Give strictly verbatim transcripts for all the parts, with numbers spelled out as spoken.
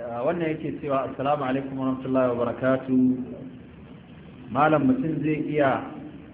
wannan yake cewa assalamu alaikum wa rahmatullahi wa barakatu. Malam mutum zai iya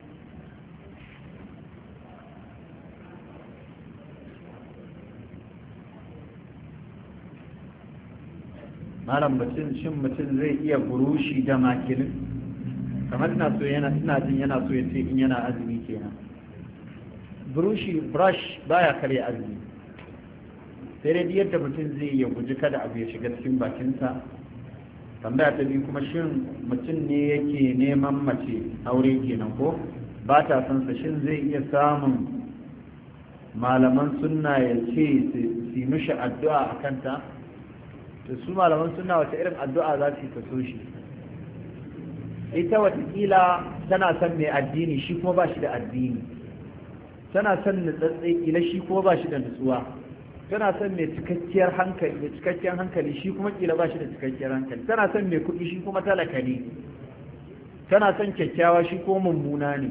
malam mutum shin mutum zai iya burushi da makilin kamar ina so yana ina jin yana so ya ce in yana azumi kenan. Burushi brush baya karya azumi, sai dai yadda mutum zai ya guji kada abu ya shiga cikin bakinsa. Tambaya ta biyu kuma shin mutum ne yake neman mace aure kenan ko ba ta son sa, shin zai iya samun malaman sunna ya ce su yi mishi addu'a a kanta? To su malaman sunna wata irin addu'a za su yi ta so shi? Ita watakila tana son mai addini shi kuma ba shi da addini, tana son nutsatse kila shi kuma ba shi da nutsuwa, tana son mai cikakkiyar hankali mai cikakkiyar hankali shi kuma kila ba shi da cikakkiyar hankali, tana son mai kuɗi shi kuma talaka ne, tana son kyakkyawa shi kuma mummuna ne,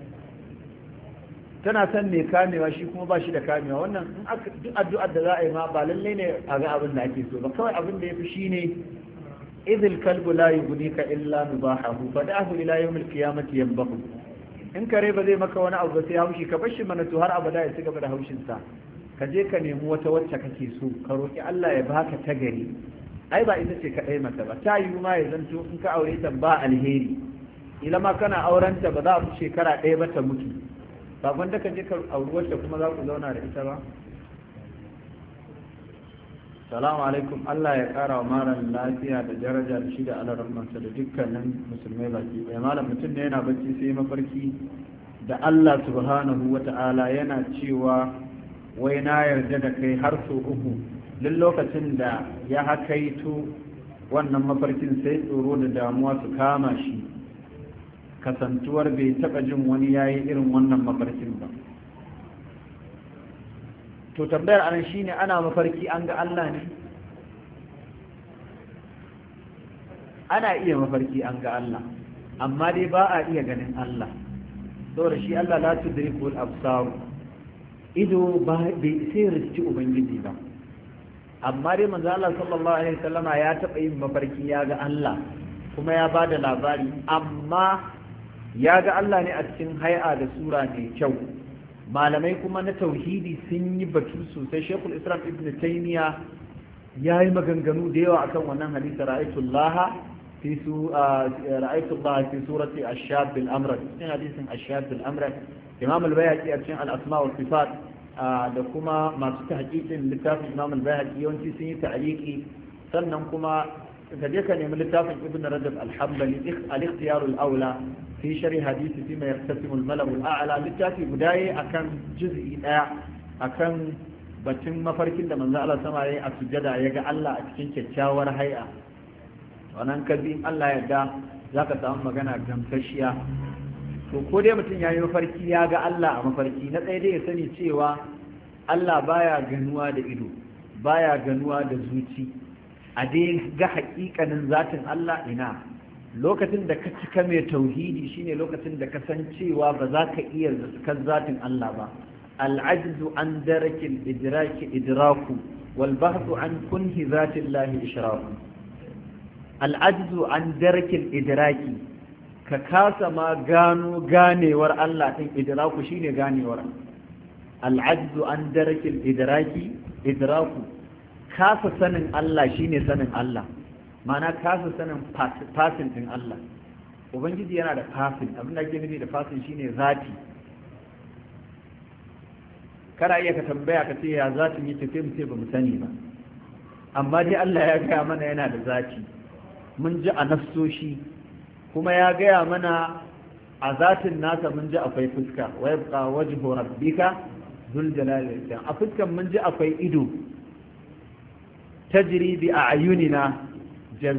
tana son mai kamewa shi kuma ba shi da kamewa. Wannan duk addu'ar da za a yi ma ba lallai ne a ga abin da ake so ba, kawai abin da ya fi shi ne idil kalbu la yughnika illa nubahahu fada'ahu ila yawmil qiyamati yanbahu. in kare ba zai maka wani abu ba sai haushi ka bar shi mana to har abada ya ci gaba da haushin sa. Ka je ka nemi wata wacce kake so ka roki Allah ya baka ta gari. Ai ba ita ce kaɗai mata ba, ta yi ma ya zanto in ka aure ta ba alheri, ila ma kana aurenta ba za a fi shekara ɗaya ba ta mutu, ba wanda ka je ka auri wacce kuma za ku zauna da ita ba. Salamu alaikum, Allah ya ƙara wa malam lafiya da daraja da shi da alarmansa da dukkanin musulmai baki ɗaya. Malam mutum ne yana bacci sai mafarki da Allah subhanahu wa ta'ala yana cewa wai na yarda da kai har sau uku. Duk lokacin da ya hakaito wannan mafarkin sai tsoro da damuwa su kama shi, kasantuwar bai taɓa jin wani yayi irin wannan mafarkin ba. To tambayar anan shine ana mafarki an ga Allah ne? Ana iya mafarki an ga Allah, amma dai ba a iya ganin Allah, saboda shi Allah la tudrikul absar, ido ba bai sai riski ubangiji ba. Amma dai manzo Allah sallallahu alaihi wasallama ya taɓa yin mafarki ya ga Allah kuma ya ba da labari, amma ya ga Allah ne a cikin hay'a da sura mai kyau. Malamai kuma na tauhidi sun yi batu sosai. Shekul Islam Ibn Taymiya ya yi maganganu da yawa akan wannan hadisi ra'aytullaha fi su ra'aytullaha fi surati ash-shab al-amrad, cikin hadisin ash-shab al-amrad. Imam al-Bayhaqi a cikin al-asma wa sifat da kuma masu tahqiqin littafin Imam al-Bayhaqi yawanci sun yi ta'liqi. Sannan kuma ka je ka nemi littafin Ibn Rajab al-Hanbali al-ikhtiyar al-awla fi sharhi hadisi fi ma yaqtasimu al-mala'u al-a'la, littafi gudaye akan juz'i daya akan batun mafarkin da manzo Allah sama yayi a sujjada ya ga Allah a cikin kyakkyawar hay'a. Wannan kabi Allah ya da zaka samu magana gamsashiya. To ko dai mutum yayi mafarki ya ga Allah a mafarki, na tsaye dai ya sani cewa Allah baya ganuwa da ido, baya ganuwa da zuci, a dai ga haƙiƙanin zatin Allah ina. Lokacin da ka cika mai tauhidi shine lokacin da ka san cewa ba za ka iya zakar zatin Allah ba. Al'ajzu an darakil idraki idraku wal bahthu an kunhi zatin lahi ishraku. Al'ajzu an darakil idraki, ka kasa ma gano ganewar Allah din, idraku shine ganewar. Al'ajzu an darakil idraki idraku, kasa sanin Allah shine sanin Allah, ma'ana kasa sanin fasin din Allah. Ubangiji yana da fasin, abin da ake nufi da fasin shine zati. Kana iya ka tambaya ka ce ya zatin yi tafi mu ce ba mu sani ba, amma dai Allah ya gaya mana yana da zati, mun ji a nafsoshi, kuma ya gaya mana a zatin nasa mun ji akwai fuska, wa yabqa wajhu rabbika dhul jalali wal ikram. A fuskan mun ji akwai ido tajri bi a'yunina,